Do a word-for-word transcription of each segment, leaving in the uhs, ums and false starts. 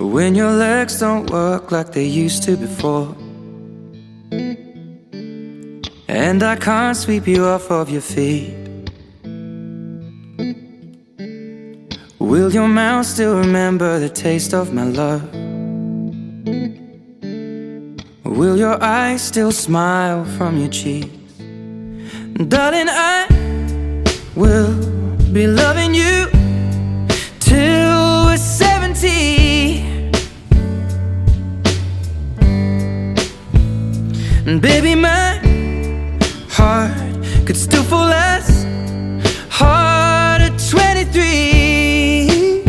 when your legs don't work like they used to before, and I can't sweep you off of your feet. Will your mouth still remember the taste of my love? Will your eyes still smile from your cheeks? Darling, I will be loving you till we're seventy. And baby, my heart could still fall as hard at twenty-three.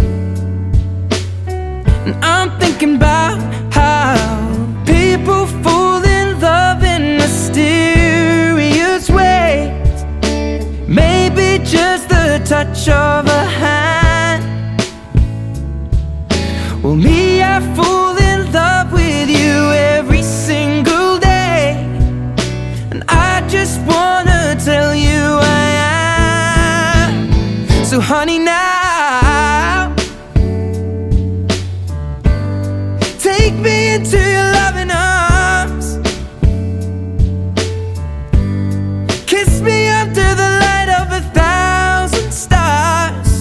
And I'm thinking about how people fall in love in mysterious ways. Maybe just the touch of a hand. Well, me, I fall in love with you every single day, and I just wanna tell you I am. So honey, now take me into your loving arms. Kiss me under the light of a thousand stars.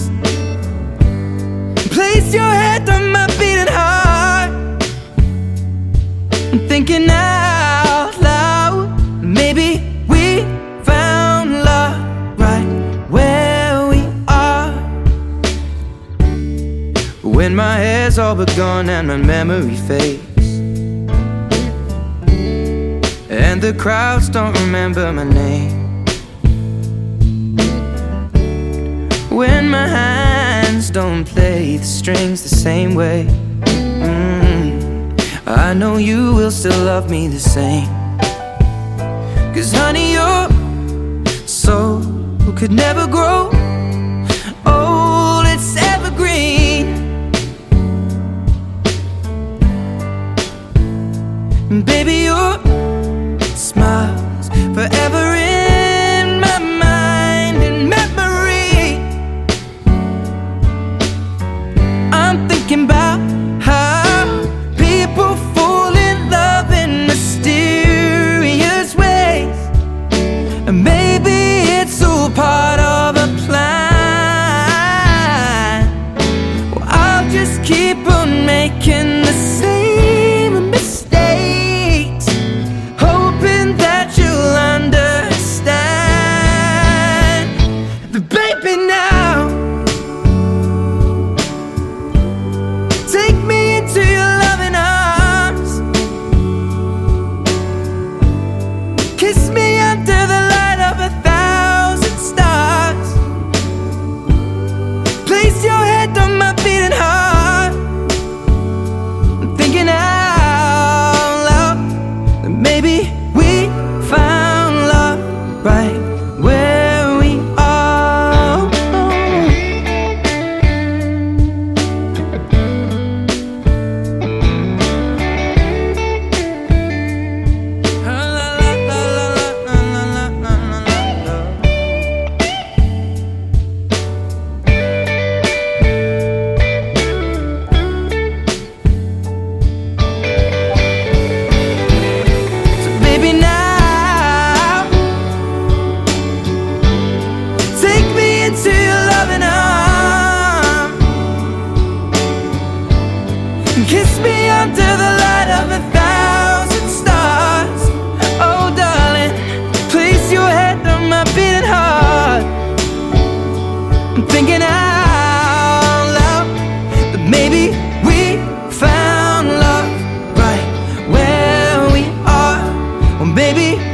Place your head on my beating heart. I'm thinking out loud, maybe we found love right where we are. When my hair's all but gone and my memory fades, and the crowds don't remember my name, when my hands don't play the strings the same way, mm, I know you will still love me the same. Cause honey, your soul could never grow old, it's evergreen. And baby, your smile's forever in my mind and memory. I'm thinking about how people fall in love in mysterious ways, and maybe it's all part of a plan. Well, I'll just keep on making the same mistakes, hoping that you'll understand. But baby, now take me into your loving arms. Kiss me under the light of a thousand stars. Place your head on my beating heart. I'm thinking out loud that maybe we found love right where we are. So baby, now take me into your loving arms. Kiss me under the light of a thousand stars. Oh darling, place your head on my beating heart. I'm thinking out loud that maybe we found love right where we are. Or maybe